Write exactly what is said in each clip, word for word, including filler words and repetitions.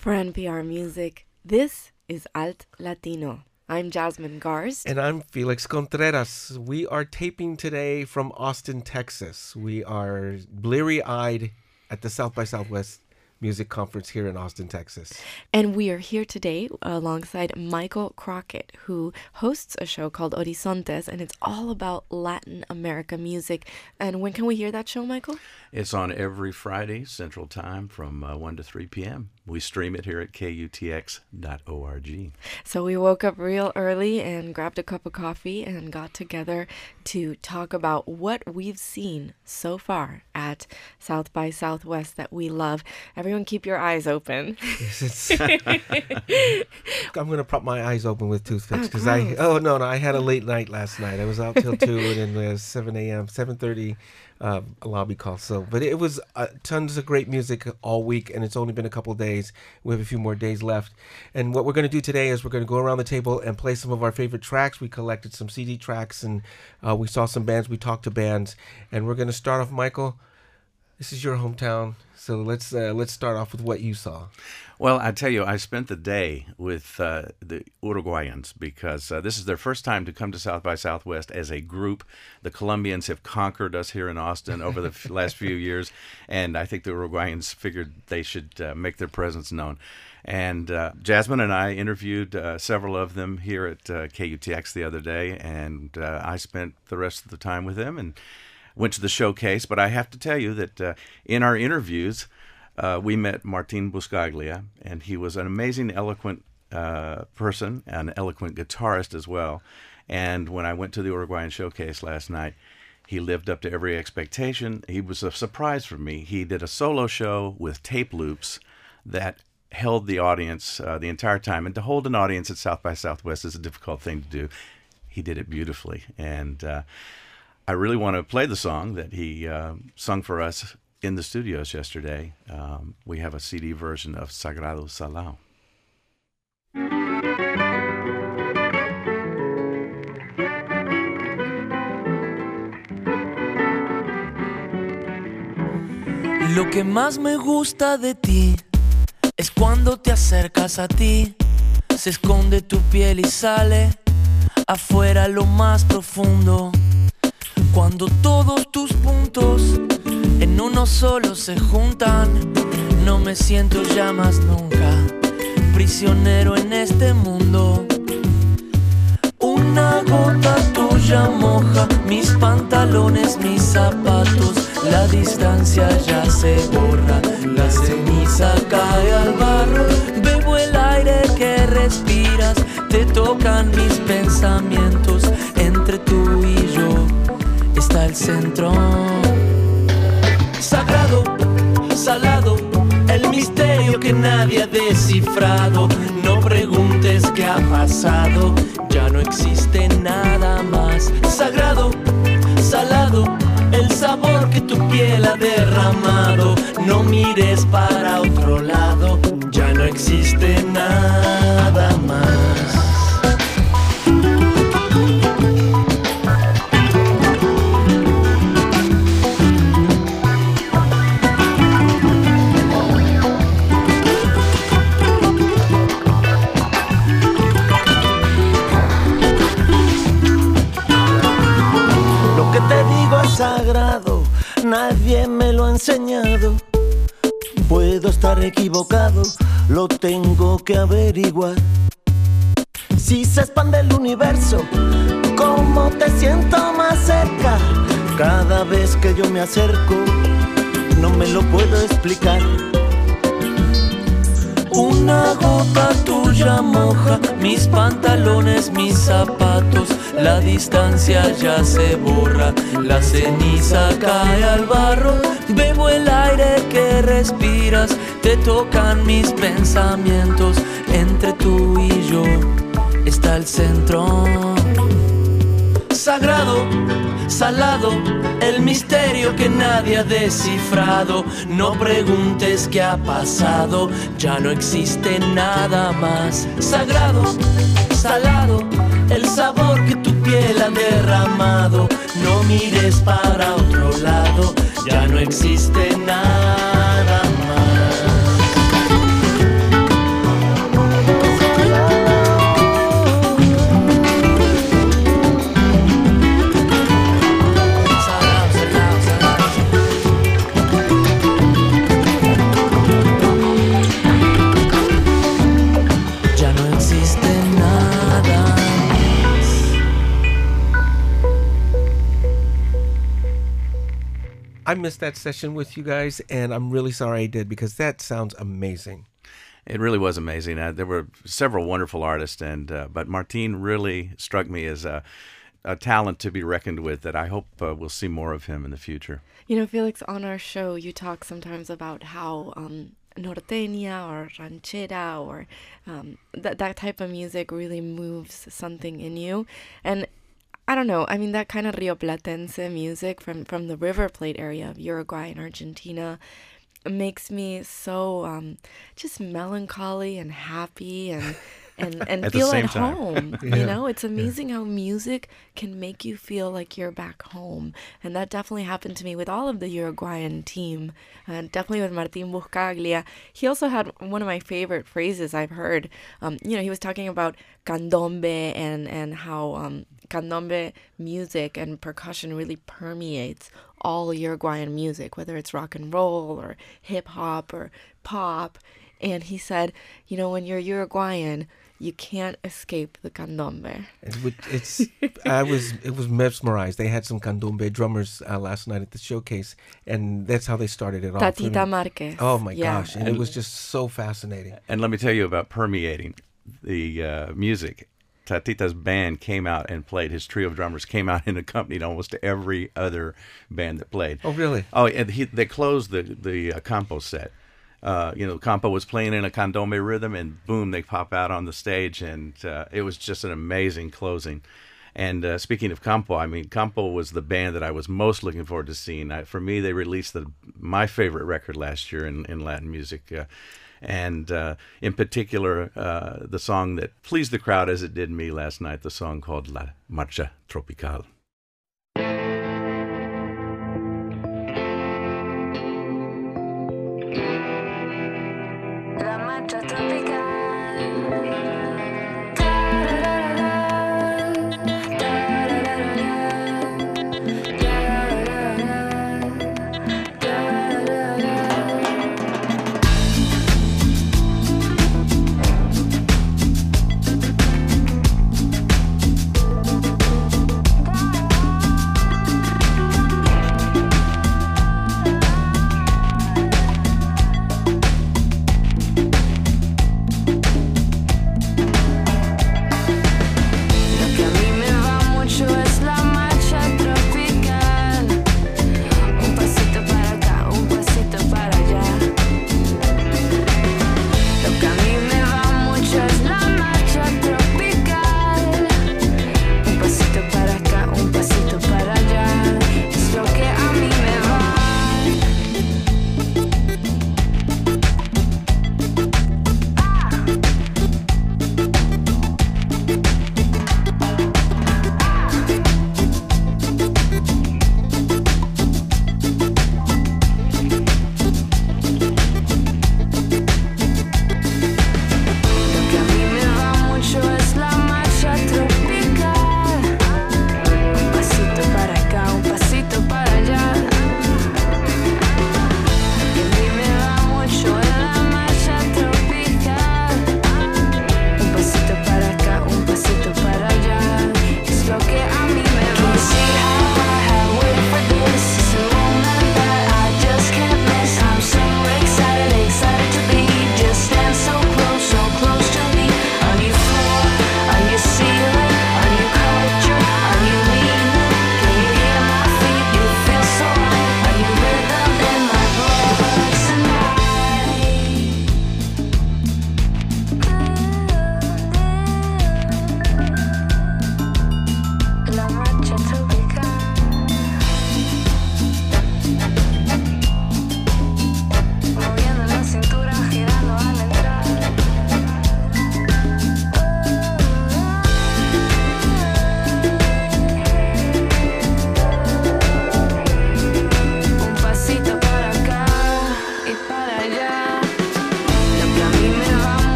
For N P R Music, this is Alt Latino. I'm Jasmine Garst. And I'm Felix Contreras. We are taping today from Austin, Texas. We are bleary-eyed at the South by Southwest Music Conference here in Austin, Texas. And we are here today alongside Michael Crockett, who hosts a show called Horizontes, and it's all about Latin America music. And when can we hear that show, Michael? It's on every Friday, Central Time, from uh, one to three p.m. We stream it here at K U T X dot org. So we woke up real early and grabbed a cup of coffee and got together to talk about what we've seen so far at South by Southwest that we love. Everyone keep your eyes open. Yes, I'm going to prop my eyes open with toothpicks because oh, I, oh no, no, I had a late night last night. I was out till two and then uh, seven a.m., seven thirty uh, a lobby call. So, but it was uh, tons of great music all week, and it's only been a couple days. We have a few more days left. And what we're going to do today is we're going to go around the table and play some of our favorite tracks. We collected some C D tracks, and uh, we saw some bands. We talked to bands, and we're going to start off, Michael. This is your hometown, so let's uh, let's start off with what you saw. Well, I tell you, I spent the day with uh, the Uruguayans because uh, this is their first time to come to South by Southwest as a group. The Colombians have conquered us here in Austin over the f- last few years, and I think the Uruguayans figured they should uh, make their presence known. And uh, Jasmine and I interviewed uh, several of them here at uh, K U T X the other day, and uh, I spent the rest of the time with them and went to the showcase. But I have to tell you that uh, in our interviews, uh, we met Martin Buscaglia, and he was an amazing, eloquent uh, person, an eloquent guitarist as well. And when I went to the Uruguayan showcase last night, he lived up to every expectation. He was a surprise for me. He did a solo show with tape loops that held the audience uh, the entire time. And to hold an audience at South by Southwest is a difficult thing to do. He did it beautifully. And uh, I really want to play the song that he uh, sung for us in the studios yesterday. Um, we have a C D version of Sagrado Salao. Lo que más me gusta de ti es cuando te acercas a ti, se esconde tu piel y sale afuera lo más profundo. Cuando todos tus puntos en uno solo se juntan, no me siento ya más nunca prisionero en este mundo. Una gota tuya moja mis pantalones, mis zapatos. La distancia ya se borra, la ceniza cae al barro. Bebo el aire que respiras, te tocan mis pensamientos. Entre tú y yo está el centro. Sagrado, salado, el misterio que nadie ha descifrado. No preguntes qué ha pasado, ya no existe nada más. Sagrado, salado, el sabor que tu piel ha derramado. No mires para otro lado, ya no existe nada más. Sagrado, nadie me lo ha enseñado. Puedo estar equivocado, lo tengo que averiguar. Si se expande el universo, ¿cómo te siento más cerca? Cada vez que yo me acerco, no me lo puedo explicar. Una gota tuya moja mis pantalones, mis zapatos. La distancia ya se borra, la ceniza cae al barro. Bebo el aire que respiras, te tocan mis pensamientos. Entre tú y yo está el centro. Sagrado, salado, el misterio que nadie ha descifrado. No preguntes qué ha pasado, ya no existe nada más. Sagrado, salado, el sabor que tu piel ha derramado. No mires para otro lado, ya no existe nada más. I missed that session with you guys, and I'm really sorry I did because that sounds amazing. It really was amazing. Uh, there were several wonderful artists, and uh, but Martin really struck me as a, a talent to be reckoned with that I hope uh, we'll see more of him in the future. You know, Felix, on our show, you talk sometimes about how um, norteña or ranchera or um, that that type of music really moves something in you. And I don't know, I mean, that kind of Rio Platense music from, from the River Plate area of Uruguay and Argentina makes me so um, just melancholy and happy and and, and At the feel same at time. home. Yeah. You know, it's amazing how music can make you feel like you're back home. And that definitely happened to me with all of the Uruguayan team, and definitely with Martin Buscaglia. He also had one of my favorite phrases I've heard. Um, you know, he was talking about candombe and, and how um, candombe music and percussion really permeates all Uruguayan music, whether it's rock and roll or hip hop or pop. And he said, you know, when you're Uruguayan, you can't escape the candombe. It's, it's I was it was mesmerized. They had some candombe drummers uh, last night at the showcase, and that's how they started it off. Tatita Marquez. Oh my Yeah. gosh, and it was just so fascinating. And let me tell you about permeating the uh, music. Tatita's band came out and played. His trio of drummers came out and accompanied almost every other band that played. Oh really? Oh, and he, they closed the the uh, Campo set. Uh, you know, Campo was playing in a candombe rhythm, and boom, they pop out on the stage, and uh, it was just an amazing closing. And uh, speaking of Campo, I mean, Campo was the band that I was most looking forward to seeing. I, for me, they released the my favorite record last year in, in Latin music, uh, and uh, in particular, uh, the song that pleased the crowd as it did me last night, the song called La Marcha Tropical. La marcha tropical.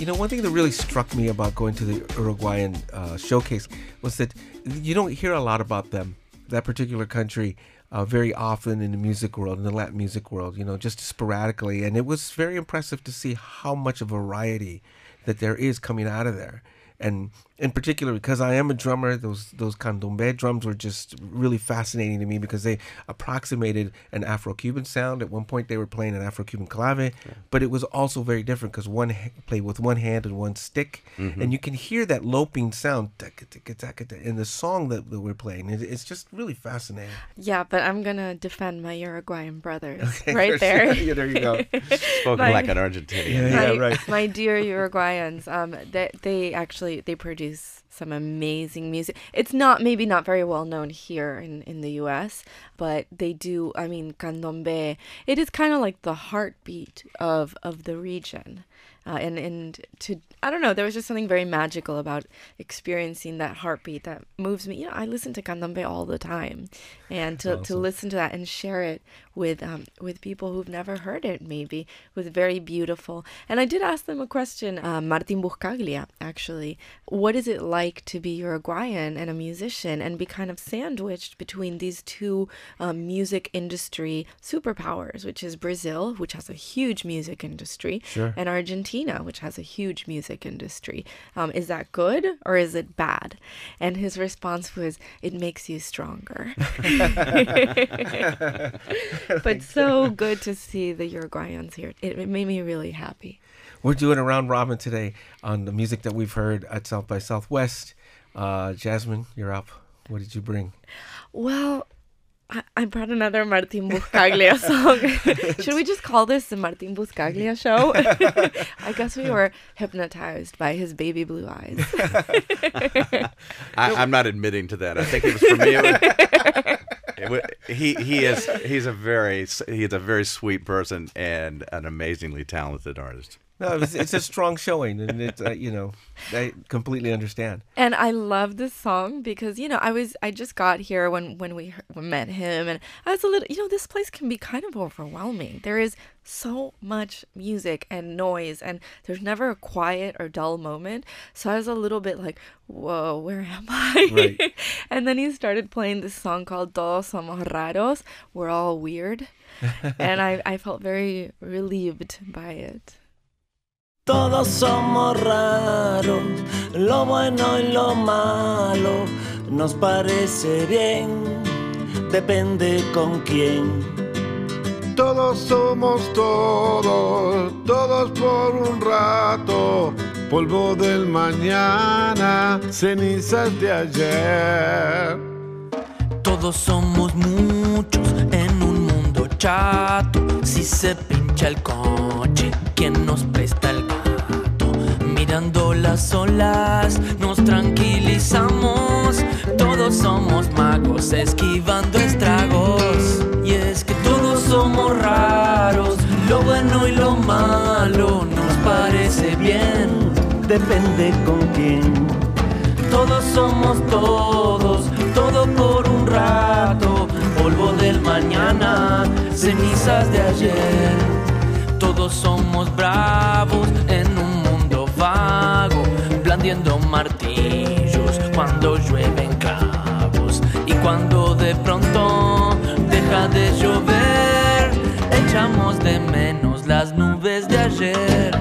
You know, one thing that really struck me about going to the Uruguayan uh, showcase was that you don't hear a lot about them, that particular country, uh, very often in the music world, in the Latin music world, you know, just sporadically. And it was very impressive to see how much of variety that there is coming out of there. And in particular, because I am a drummer, those those candombe drums were just really fascinating to me because they approximated an Afro-Cuban sound. At one point, they were playing an Afro-Cuban clave, yeah. but it was also very different because one ha- played with one hand and one stick, mm-hmm. and you can hear that loping sound in the song that, that we're playing. It, it's just really fascinating. Yeah, but I'm gonna defend my Uruguayan brothers okay, right there. Yeah, there you go. Spoken my, like an Argentinian. Yeah, my, yeah, right. My dear Uruguayans, um, they they actually they produce some amazing music. It's not maybe not very well known here in, in the U S, but they do. I mean, candombe. It is kind of like the heartbeat of of the region, uh, and and to I don't know. There was just something very magical about experiencing that heartbeat that moves me. You know, I listen to candombe all the time, and to, awesome. to listen to that and share it with um with people who've never heard it maybe was very beautiful. And I did ask them a question, uh, Martin Buscaglia, actually. What is it like to be Uruguayan and a musician and be kind of sandwiched between these two um, music industry superpowers, which is Brazil, which has a huge music industry, sure. and Argentina, which has a huge music industry. Um, is that good or is it bad? And his response was, it makes you stronger. But so good to see the Uruguayans here. It, it made me really happy. We're doing a round robin today on the music that we've heard at South by Southwest. Uh, Jasmine, you're up. What did you bring? Well, I, I brought another Martin Buscaglia song. Should we just call this the Martin Buscaglia show? I guess we were hypnotized by his baby blue eyes. I, I'm not admitting to that. I think it was for me. It was, it was, he he is he's a very he's a very sweet person and an amazingly talented artist. No, it's, it's a strong showing, and it's uh, you know, I completely understand. And I love this song because you know I was I just got here when when we met him, and I was a little you know this place can be kind of overwhelming. There is so much music and noise, and there's never a quiet or dull moment. So I was a little bit like, whoa, where am I? Right. And then he started playing this song called Todos Somos Raros. We're all weird, and I I felt very relieved by it. Todos somos raros, lo bueno y lo malo nos parece bien, depende con quién. Todos somos todos, todos por un rato, polvo del mañana, cenizas de ayer. Todos somos muchos en un mundo chato, si se pincha el coche, ¿quién nos presta el gato? Mirando las olas nos tranquilizamos, todos somos magos esquivando estragos. Y es que todos somos raros, lo bueno y lo malo nos parece bien, depende con quién. Todos somos todos, todo por un rato, polvo del mañana, cenizas de ayer. Todos somos bravos en un mundo vago, blandiendo martillos cuando llueven clavos. Y cuando de pronto deja de llover, echamos de menos las nubes de ayer.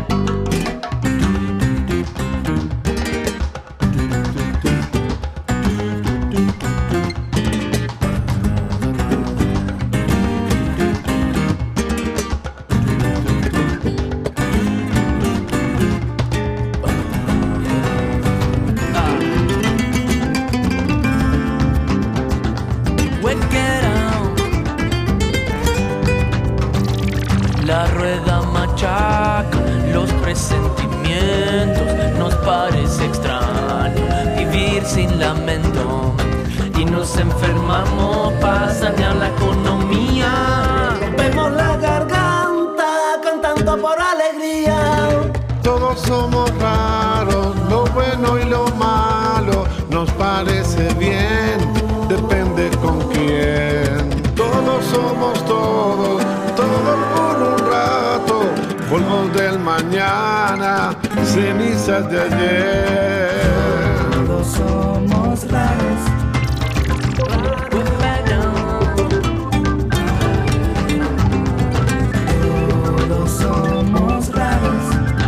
La rueda machaca los presentimientos, nos parece extraño vivir sin lamento y nos enfermamos para sanear la economía. Rompemos la garganta cantando por alegría. Todos somos raros, lo bueno y lo malo nos parece bien, depende con quién. Todos somos todos, todos por un rato, polvo del mañana, cenizas de ayer. Todos somos raros. Todos somos raros.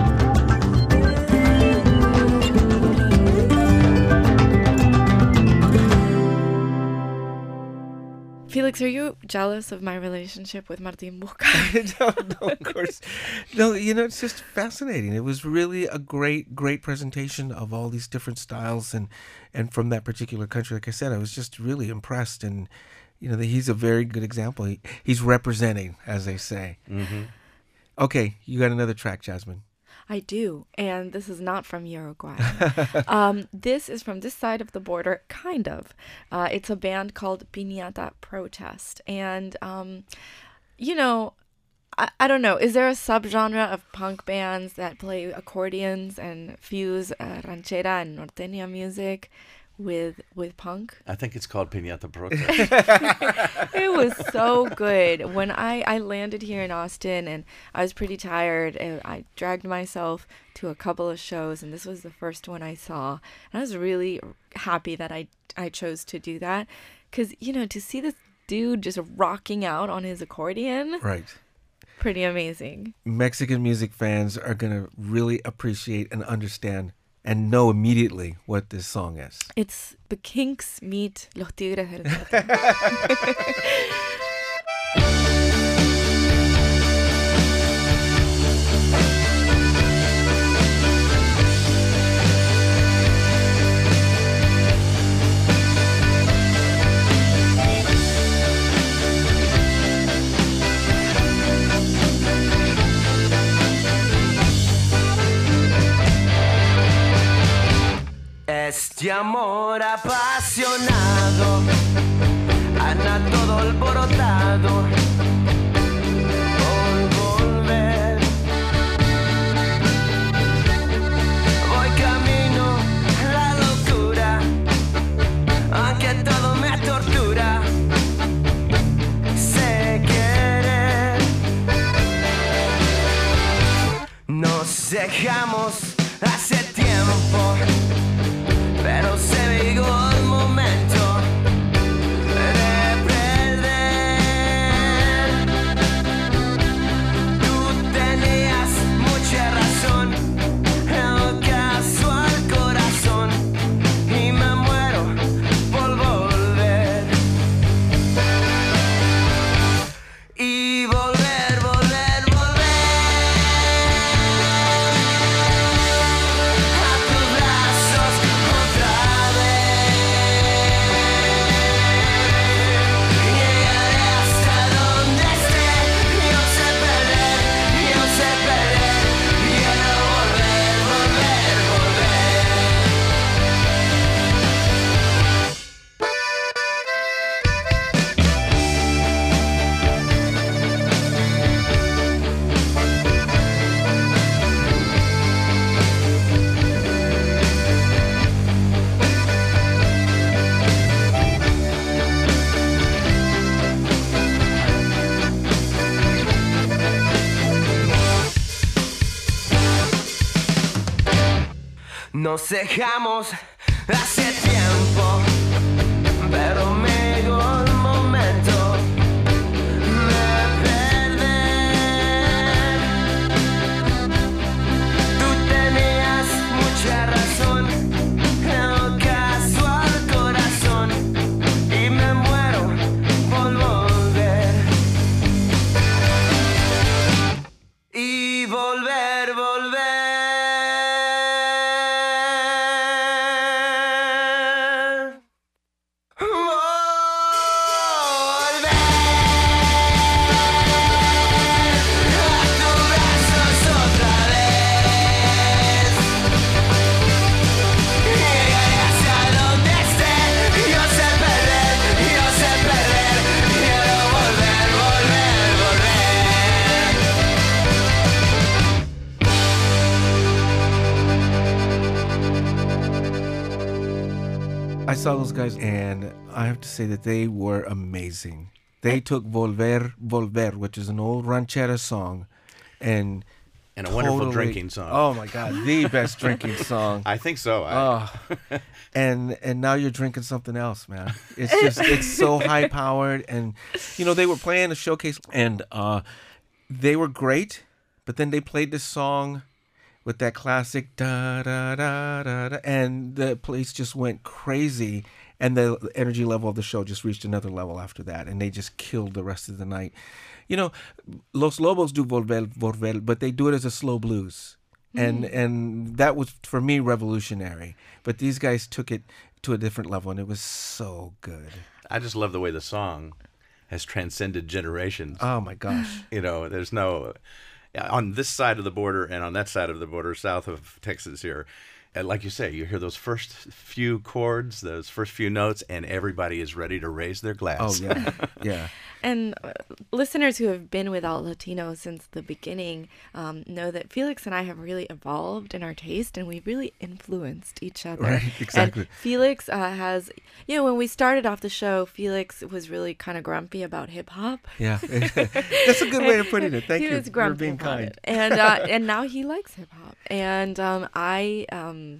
Felix, are you jealous of my relationship with Martin Bucca? no, no, of course. No, you know, it's just fascinating. It was really a great, great presentation of all these different styles and, and from that particular country. Like I said, I was just really impressed. And, you know, he's a very good example. He, he's representing, as they say. Mm-hmm. Okay, you got another track, Jasmine. I do, and this is not from Uruguay. um, this is from this side of the border, kind of. Uh, it's a band called Piñata Protest, and um, you know, I, I don't know. Is there a subgenre of punk bands that play accordions and fuse uh, ranchera and norteña music with with punk? I think it's called Piñata Protest. It was so good. When I, I landed here in Austin and I was pretty tired, and I dragged myself to a couple of shows, and this was the first one I saw. And I was really happy that I, I chose to do that because, you know, to see this dude just rocking out on his accordion, Right. pretty amazing. Mexican music fans are going to really appreciate and understand and know immediately what this song is. It's the Kinks meet Los Tigres del Norte. Este amor apasionado anda todo alborotado por volver. Voy camino a la locura, aunque todo me tortura. Sé querer. Nos dejamos hace tiempo, pero se llegó el momento de perder. Tú tenías mucha razón, el caso al corazón, y me muero por volver. Y volver, volver, volver a tus brazos otra vez. Llegaré hasta donde esté. Yo sé perder, yo sé perder. Quiero volver, volver, volver. Nos dejamos hace tiempo, pero me llegó el momento de perder. Tú tenías mucha razón, el caso al corazón, y me muero por volver. Y volver, volver. I saw those guys, and I have to say that they were amazing. They took Volver, Volver, which is an old ranchera song, and And a wonderful Totally. drinking song. Oh my God, the best drinking song. I think so. I, Oh, and and now you're drinking something else, man. It's just it's so high powered, and you know they were playing a showcase, and uh, they were great, but then they played this song with that classic da da da da da, and the place just went crazy, and the energy level of the show just reached another level after that, and they just killed the rest of the night. You know, Los Lobos do Volver, Volver, but they do it as a slow blues. And and that was, for me, revolutionary. But these guys took it to a different level, and it was so good. I just love the way the song has transcended generations. Oh, my gosh. You know, there's no... On this side of the border and on that side of the border, south of Texas here, and like you say, you hear those first few chords, those first few notes, and everybody is ready to raise their glass. Oh, yeah. Yeah. And uh, listeners who have been with Alt Latino since the beginning um, know that Felix and I have really evolved in our taste, and we've really influenced each other. Right, exactly. And Felix uh, has, you know, when we started off the show, Felix was really kind of grumpy about hip hop. Yeah. That's a good way of putting it. Thank he you was for grumpy being about kind. it. And uh, and now he likes hip hop. And um, I um,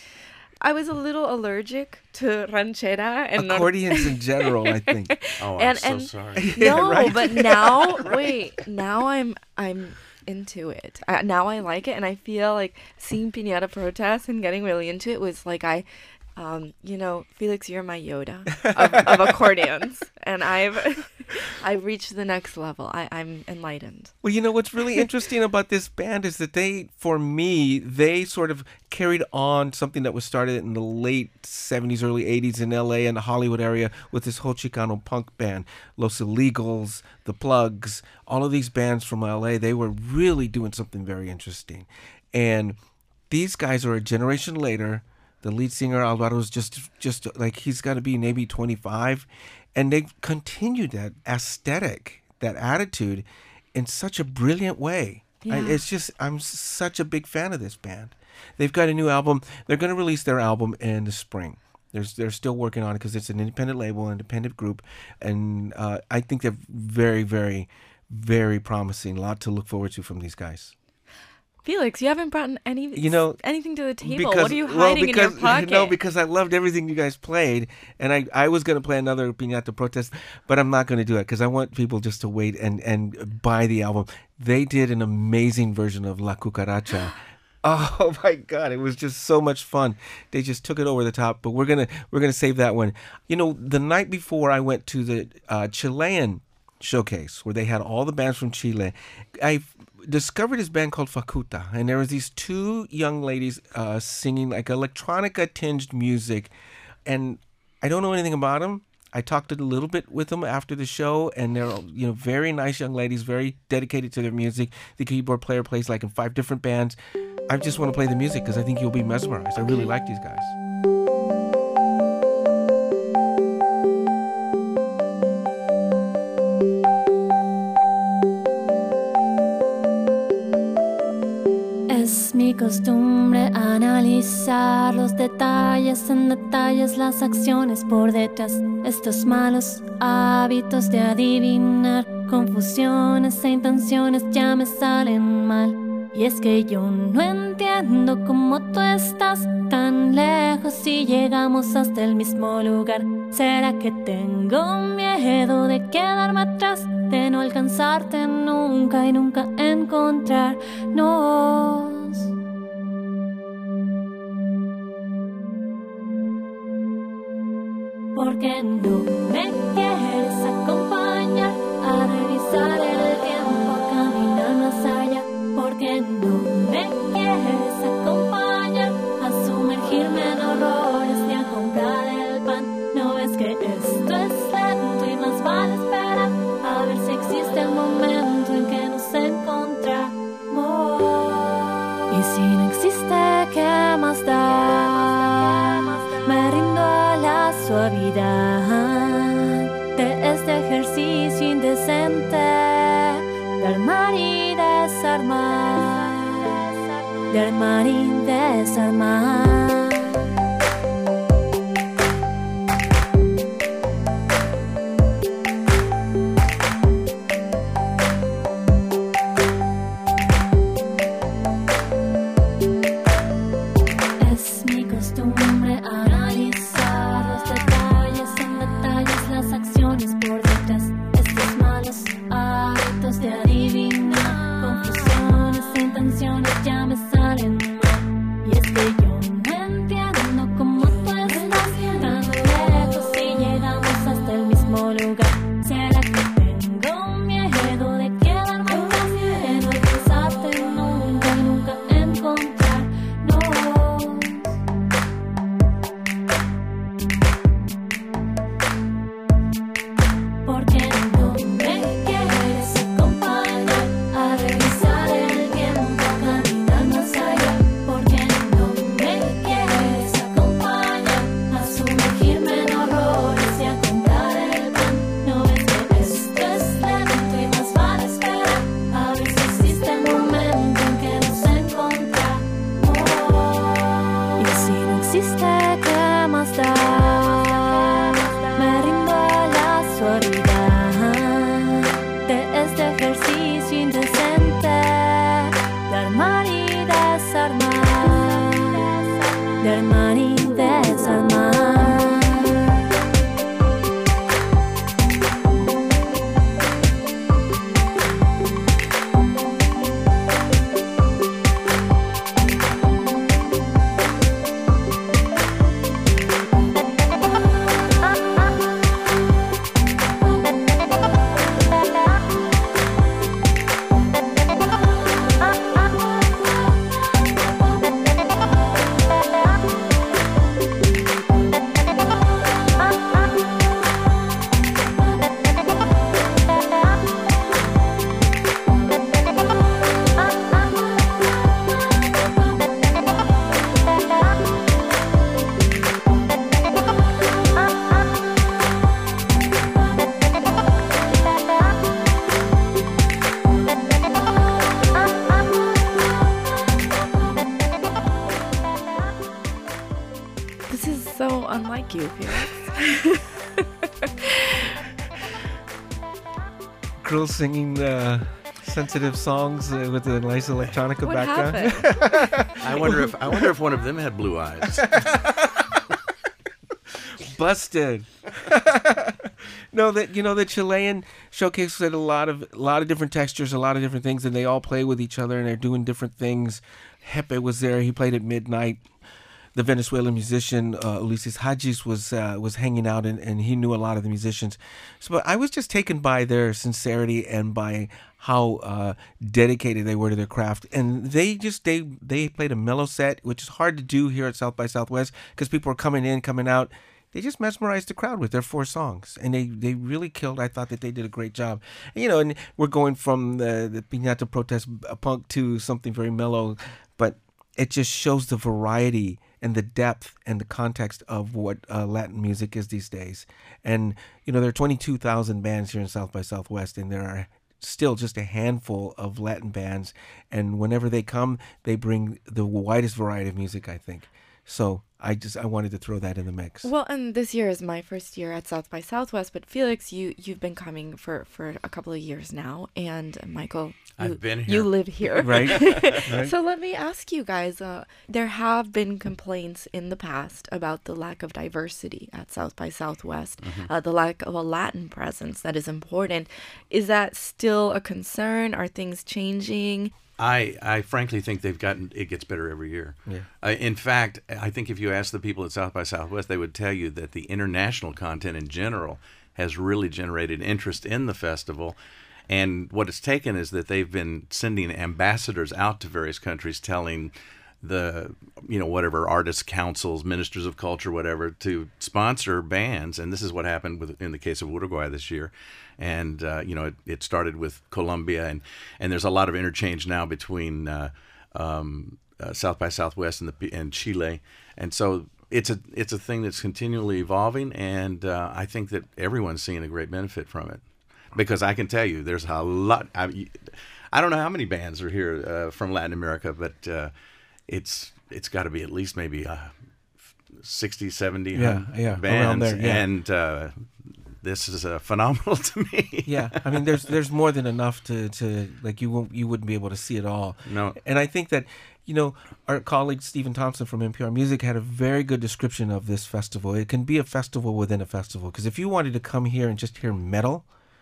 I was a little allergic to ranchera and nor- Accordions in general, I think. Oh, I'm And- so and- sorry. Yeah, no, right. but now wait, now I'm I'm into it. I, now I like it, and I feel like seeing Piñata Protest and getting really into it was like I. Um, you know, Felix, you're my Yoda of, of accordions, and I've I've reached the next level. I, I'm enlightened. Well, you know, what's really interesting about this band is that they, for me, they sort of carried on something that was started in the late seventies, early eighties in L A and the Hollywood area with this whole Chicano punk band. Los Illegals, The Plugs, all of these bands from L A, they were really doing something very interesting. And these guys are a generation later. The lead singer, Alvaro's just, just like, he's got to be maybe twenty-five. And they continued that aesthetic, that attitude in such a brilliant way. I, Yeah. it's just, I'm such a big fan of this band. They've got a new album. They're going to release their album in the spring. There's, they're still working on it because it's an independent label, an independent group. And uh, I think they're very, very, very promising. A lot to look forward to from these guys. Felix, you haven't brought any You know, anything to the table. Because, What are you well, hiding because, in your pocket? No, because I loved everything you guys played, and I, I was going to play another Piñata Protest, but I'm not going to do it because I want people just to wait and, and buy the album. They did an amazing version of La Cucaracha. Oh my God, it was just so much fun. They just took it over the top, but we're gonna we're gonna save that one. You know, the night before I went to the uh, Chilean showcase where they had all the bands from Chile, I discovered this band called Facuta, and there was these two young ladies uh, singing like electronica tinged music, and I don't know anything about them. I talked a little bit with them after the show, and they're, you know, very nice young ladies, very dedicated to their music. The keyboard player plays like in five different bands. I just want to play the music because I think you'll be mesmerized. I really like these guys. Es mi costumbre analizar los detalles en detalles, las acciones por detrás, estos malos hábitos de adivinar, confusiones e intenciones ya me salen mal. Y es que yo no entiendo cómo tú estás tan lejos y llegamos hasta el mismo lugar. ¿Será que tengo miedo de quedarme atrás, de no alcanzarte nunca y nunca encontrarnos? ¿Por qué no me quieres acompañar a revisar el tiempo, a caminar más allá? ¿Por qué no me quieres acompañar a sumergirme en horrores y a comprar el pan? ¿No ves que esto es lento y más vale esperar a ver si existe el momento en que nos encontramos? Y si no existe, ¿qué más da? Me rindo a la suavidad de este ejercicio indecente de armar y desarmar, de armar y desarmar. avisos de adivinar, confusiones e intenciones ya me salen mal. Y es que yo no entiendo cómo tú estás tan lejos y llegamos hasta el mismo lugar. ¿Será que tengo miedo de quedarme atrás, de no alcanzarte nunca y nunca encontrar? No. Porque no me quieres acompañar a revisar el tiempo, a caminar más allá. Porque no me quieres acompañar a sumergirme en horrores y a comprar el pan. No ves que esto es lento y más vale esperar a ver si existe el momento en que nos encontramos. Y si no existe, ¿qué más da? Me rindo a la suavidad de este ejercicio indecente de armar y desarmar, de armar y desarmar. This is so unlike you, Felix. Girls singing uh, sensitive songs uh, with a nice electronica What background. happened? I wonder if I wonder if one of them had blue eyes. Busted. No, that you know the Chilean showcase had a lot of a lot of different textures, a lot of different things, and they all play with each other and they're doing different things. Jepe was there; he played at midnight. The Venezuelan musician uh, Ulises Hagis was uh, was hanging out, and, and he knew a lot of the musicians. So, but I was just taken by their sincerity and by how uh, dedicated they were to their craft. And they just they they played a mellow set, which is hard to do here at South by Southwest because people are coming in, coming out. They just mesmerized the crowd with their four songs, and they, they really killed. I thought that they did a great job. And, you know, and we're going from the, the Piñata protest punk to something very mellow, but it just shows the variety and the depth and the context of what uh, Latin music is these days. And, you know, there are twenty-two thousand bands here in South by Southwest, and there are still just a handful of Latin bands. And whenever they come, they bring the widest variety of music, I think. So I just I wanted to throw that in the mix. Well, and this year is my first year at South by Southwest, but Felix, you you've been coming for, for a couple of years now, and Michael, you, I've been here. You live here, Right. Right. So let me ask you guys: uh, there have been complaints in the past about the lack of diversity at South by Southwest, Mm-hmm. uh, the lack of a Latin presence that is important. Is that still a concern? Are things changing? I, I frankly think they've gotten, it gets better every year. Yeah. Uh, in fact, I think if you ask the people at South by Southwest, they would tell you that the international content in general has really generated interest in the festival. And what it's taken is that they've been sending ambassadors out to various countries telling the, you know, whatever artists, councils, ministers of culture, whatever, to sponsor bands. And this is what happened with in the case of Uruguay this year. And, uh, you know, it, it started with Colombia, and, and there's a lot of interchange now between uh, um, uh, South by Southwest and, the, and Chile. And so it's a it's a thing that's continually evolving, and uh, I think that everyone's seeing a great benefit from it. Because I can tell you, there's a lot. I, I don't know how many bands are here uh, from Latin America, but uh, it's it's got to be at least maybe uh, sixty, seventy Yeah, yeah, around bands. there, yeah. And uh, this is uh, phenomenal to me. Yeah, I mean, there's there's more than enough to, to like you won't you wouldn't be able to see it all. No. And I think that, you know, our colleague Stephen Thompson from N P R Music had a very good description of this festival. It can be a festival within a festival, because if you wanted to come here and just hear metal,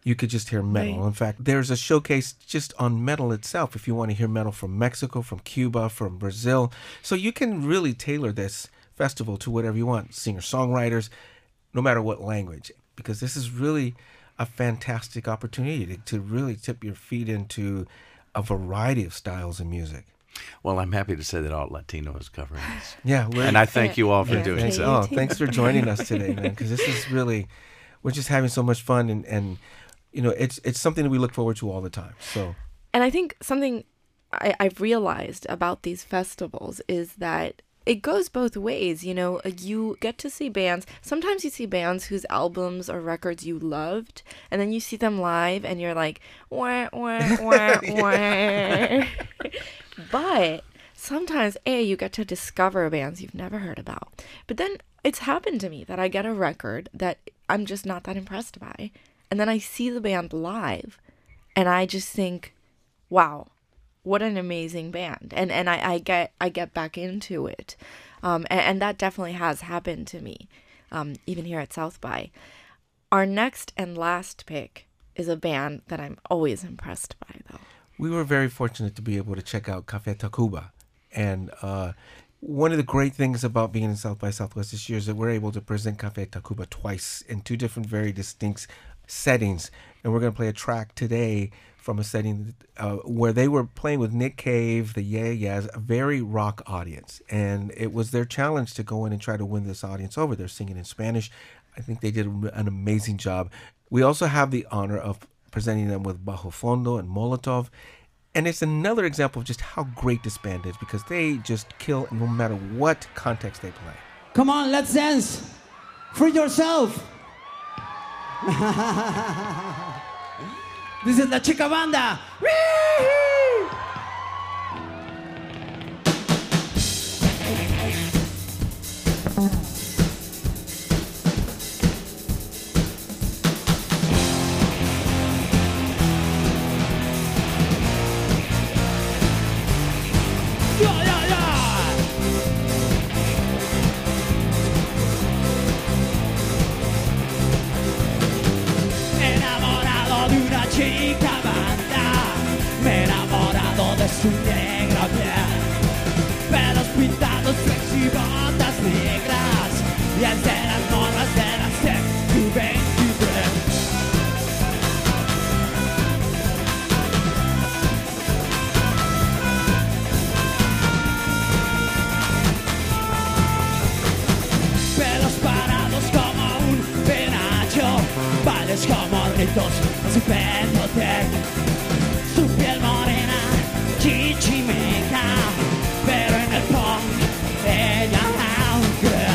you could just hear metal. Right. In fact, there's a showcase just on metal itself if you want to hear metal from Mexico, from Cuba, from Brazil. So you can really tailor this festival to whatever you want, singer-songwriters, no matter what language, because this is really a fantastic opportunity to, to really tip your feet into a variety of styles of music. Well, I'm happy to say that Alt Latino is covering this. Yeah, we're, And I thank you all for Yeah. doing thanks, so. oh, thanks for joining us today, man, because this is really, we're just having so much fun, and, and you know, it's it's something that we look forward to all the time. So, And I think something I, I've realized about these festivals is that it goes both ways. You know, you get to see bands. Sometimes you see bands whose albums or records you loved, and then you see them live, and you're like, wah, wah, wah, wah. But sometimes, A, you get to discover bands you've never heard about. But then it's happened to me that I get a record that I'm just not that impressed by. And then I see the band live, and I just think, wow, what an amazing band. And and I, I get I get back into it. Um, and, and that definitely has happened to me, um, even here at South by. Our next and last pick is a band that I'm always impressed by, though. we were very fortunate to be able to check out Café Tacuba. And uh, one of the great things about being in South by Southwest this year is that we're able to present Café Tacuba twice in two different, very distinct settings. And we're going to play a track today from a setting uh, where they were playing with Nick Cave, the Yeah Yeahs, a very rock audience. And it was their challenge to go in and try to win this audience over. They're singing in Spanish. I think they did an amazing job. We also have the honor of presenting them with Bajo Fondo and Molotov. And it's another example of just how great this band is, because they just kill no matter what context they play. Come on, let's dance. Free yourself. This is La Chica Banda. Yeah, yeah, yeah. Enamorado de una chica banda, me he enamorado de su negra piel, pelos pintados, sexy botas negras, y es de las morras de la sexy veintitrés. Pelos parados como un penacho, bailes como ritos, su pelo tec, su piel morena, chichimeca, pero en el punk ella aunque.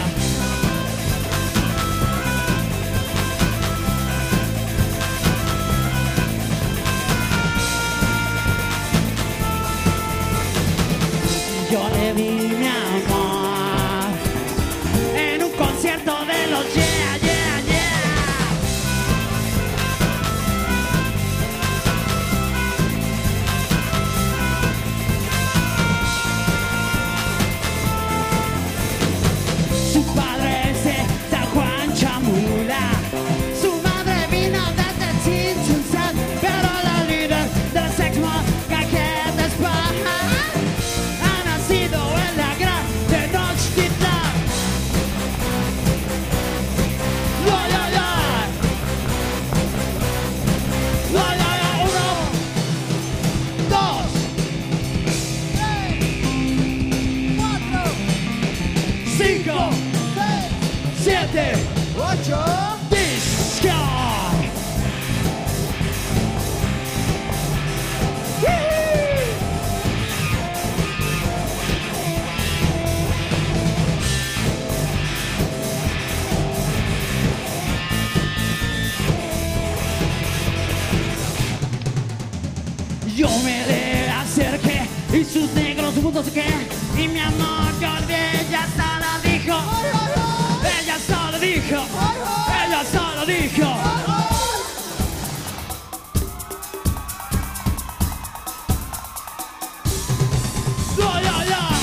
Yo le di mi amor en un concierto de los Yeah, Yeah, Yeah. Su padre es de San Juan Chamula, su madre vino desde Chinchulsan, pero la líder de la sex mob que después ha nacido en la gran Tenochtitlan. Yeah, yeah, yeah. Yeah, yeah, yeah. Uno, dos, tres, cuatro, cinco, seis, siete, ocho. Disco. Woo! Yo me le acerqué y sus negros puntos que y mi amor yo olvidé, ella solo dijo, ella solo dijo, ella solo dijo. Yeah, yeah, yeah.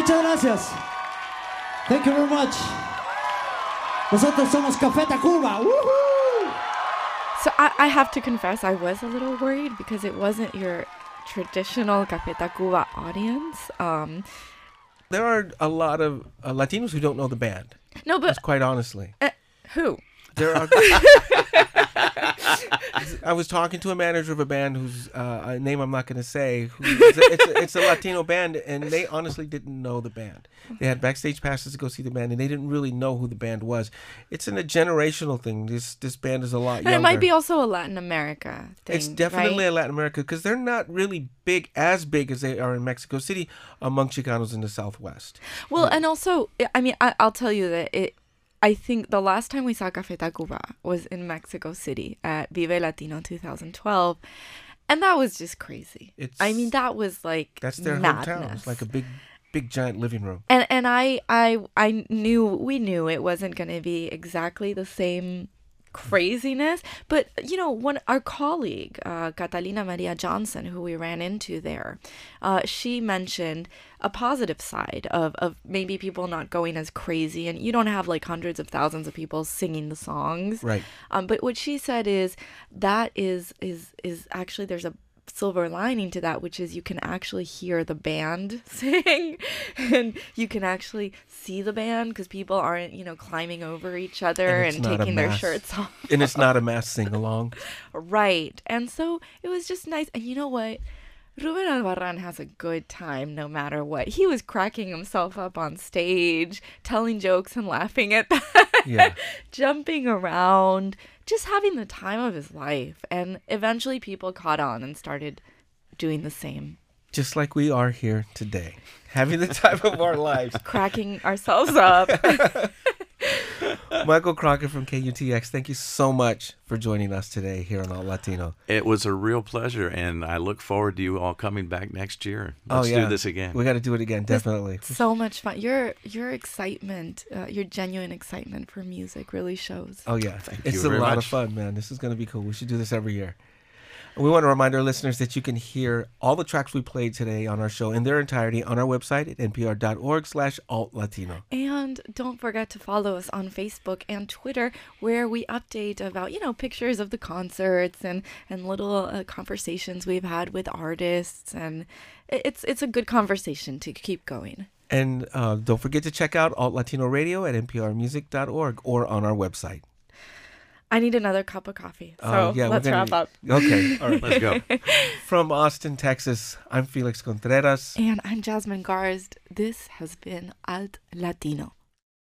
Muchas gracias. Thank you very much. Nosotros somos Café Tacuba. Woohoo! So I, I have to confess, I was a little worried because it wasn't your traditional Café Tacuba audience. Um, There are a lot of uh, Latinos who don't know the band. no, but Just quite honestly. uh, who? There are. I was talking to a manager of a band whose uh, a name I'm not going to say. Who, it's, a, it's, a, it's a Latino band, and they honestly didn't know the band. They had backstage passes to go see the band, and they didn't really know who the band was. It's in a generational thing. This this band is a lot younger. And it might be also a Latin America thing. It's definitely right? a Latin America because they're not really big, as big as they are in Mexico City among Chicanos in the Southwest. Well, and also, I mean, I, I'll tell you that it. I think the last time we saw Café Tacuba was in Mexico City at Vive Latino two thousand twelve, and that was just crazy. It's, I mean, that was like That's their madness. hometown. It's like a big, big, giant living room. And and I I I knew we knew it wasn't going to be exactly the same craziness, but you know, one our colleague uh, Catalina Maria Johnson, who we ran into there, uh, she mentioned a positive side of of maybe people not going as crazy, and you don't have like hundreds of thousands of people singing the songs, Right. Um, but what she said is that is is is actually there's a silver lining to that, which is you can actually hear the band sing, and you can actually see the band because people aren't, you know, climbing over each other And and, it's not a taking their mass- shirts off. And it's not a mass sing along. Right. And so it was just nice. And you know what? Ruben Albarran has a good time no matter what. He was cracking himself up on stage, telling jokes and laughing at that, Yeah. jumping around, just having the time of his life. And eventually people caught on and started doing the same, Just like we are here today, having the time of our lives. cracking ourselves up. Michael Crockett from K U T X, thank you so much for joining us today here on All Latino. It was a real pleasure, and I look forward to you all coming back next year. Oh, Let's yeah. do this again. We got to do it again, definitely. So much fun. Your your excitement, uh, your genuine excitement for music really shows. Oh, yeah. Thank it's you a very lot of much. fun, man. This is going to be cool. We should do this every year. We want to remind our listeners that you can hear all the tracks we played today on our show in their entirety on our website at npr.org slash alt-latino. And don't forget to follow us on Facebook and Twitter, where we update about, you know, pictures of the concerts and, and little uh, conversations we've had with artists. And it- it's it's a good conversation to keep going. And uh, don't forget to check out Alt Latino Radio at n p r music dot org or on our website. I need another cup of coffee. So Uh, yeah, we're let's gonna- wrap up. Okay. All right. Let's go. From Austin, Texas, I'm Felix Contreras. And I'm Jasmine Garsd. This has been Alt Latino.